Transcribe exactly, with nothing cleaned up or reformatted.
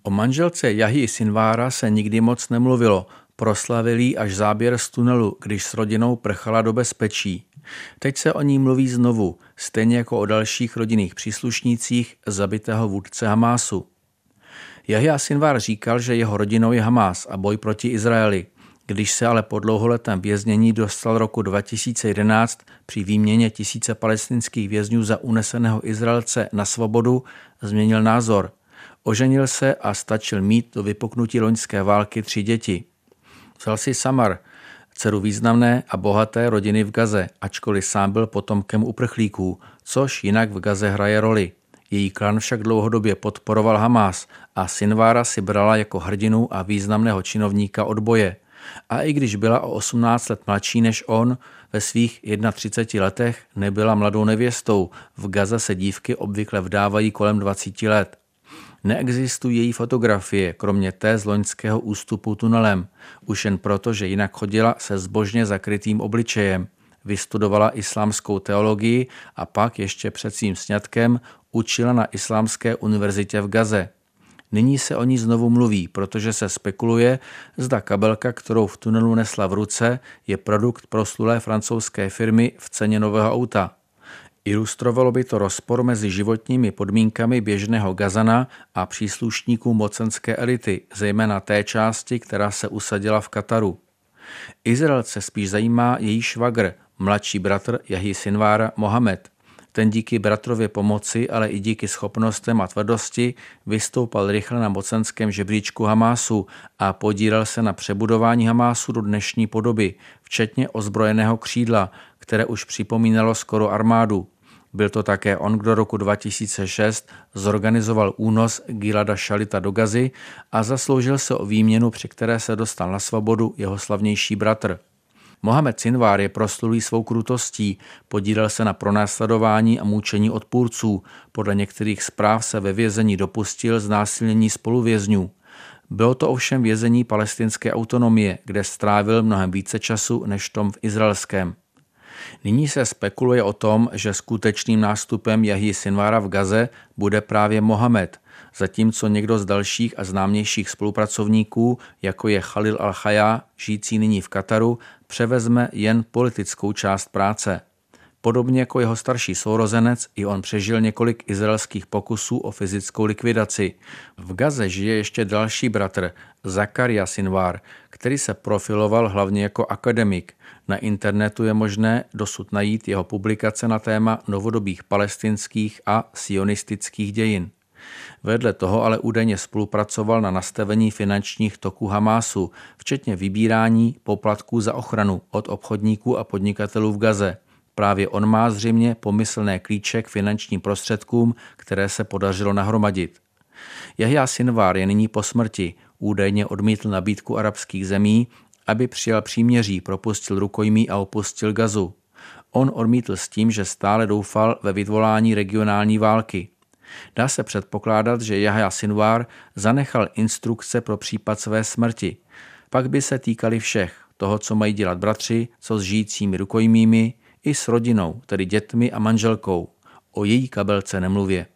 O manželce Jahji Sinvára se nikdy moc nemluvilo, proslavil jí až záběr z tunelu, když s rodinou prchala do bezpečí. Teď se o ní mluví znovu, stejně jako o dalších rodinných příslušnících zabitého vůdce Hamásu. Jahja Sinvár říkal, že jeho rodinou je Hamás a boj proti Izraeli. Když se ale po dlouholetém věznění dostal roku dva tisíce jedenáct při výměně tisíce palestinských vězňů za uneseného Izraelce na svobodu, změnil názor. Oženil se a stačil mít do vypuknutí loňské války tři děti. Vzal si Samar, dceru významné a bohaté rodiny v Gaze, ačkoliv sám byl potomkem uprchlíků, což jinak v Gaze hraje roli. Její klan však dlouhodobě podporoval Hamás a Sinvára si brala jako hrdinu a významného činovníka odboje. A i když byla o osmnáct let mladší než on, ve svých třiceti jedné letech nebyla mladou nevěstou. V Gaze se dívky obvykle vdávají kolem dvaceti let. Neexistují její fotografie, kromě té z loňského ústupu tunelem, už jen proto, že jinak chodila se zbožně zakrytým obličejem. Vystudovala islámskou teologii a pak ještě před svým sňatkem učila na Islámské univerzitě v Gaze. Nyní se o ní znovu mluví, protože se spekuluje, zda kabelka, kterou v tunelu nesla v ruce, je produkt proslulé francouzské firmy v ceně nového auta. Ilustrovalo by to rozpor mezi životními podmínkami běžného Gazana a příslušníků mocenské elity, zejména té části, která se usadila v Kataru. Izraelce spíš zajímá její švagr, mladší bratr Jahji Sinvára Mohamed. Ten díky bratrově pomoci, ale i díky schopnostem a tvrdosti vystoupal rychle na mocenském žebříčku Hamásu a podílel se na přebudování Hamásu do dnešní podoby, včetně ozbrojeného křídla, které už připomínalo skoro armádu. Byl to také on, kdo roku dva tisíce šest zorganizoval únos Gilada Šalita do Gazy a zasloužil se o výměnu, při které se dostal na svobodu jeho slavnější bratr. Mohamed Sinvár je proslulý svou krutostí, podílel se na pronásledování a mučení odpůrců. Podle některých zpráv se ve vězení dopustil znásilnění spoluvězňů. Bylo to ovšem vězení palestinské autonomie, kde strávil mnohem více času než tom v izraelském. Nyní se spekuluje o tom, že skutečným nástupem Jahji Sinvára v Gaze bude právě Mohamed, zatímco někdo z dalších a známějších spolupracovníků, jako je Khalil al-Chaya, žijící nyní v Kataru, převezme jen politickou část práce. Podobně jako jeho starší sourozenec, i on přežil několik izraelských pokusů o fyzickou likvidaci. V Gaze žije ještě další bratr, Zakaria Sinvár, který se profiloval hlavně jako akademik. Na internetu je možné dosud najít jeho publikace na téma novodobých palestinských a sionistických dějin. Vedle toho ale údajně spolupracoval na nastavení finančních toků Hamásu, včetně vybírání poplatků za ochranu od obchodníků a podnikatelů v Gaze. Právě on má zřejmě pomyslné klíče k finančním prostředkům, které se podařilo nahromadit. Jahja Sinvár je nyní po smrti, údajně odmítl nabídku arabských zemí, aby přijal příměří, propustil rukojmí a opustil Gazu. On odmítl s tím, že stále doufal ve vyvolání regionální války. Dá se předpokládat, že Jahja Sinvár zanechal instrukce pro případ své smrti. Pak by se týkali všech, toho, co mají dělat bratři, co s žijícími rukojmími, i s rodinou, tedy dětmi a manželkou. O její kabelce nemluvě.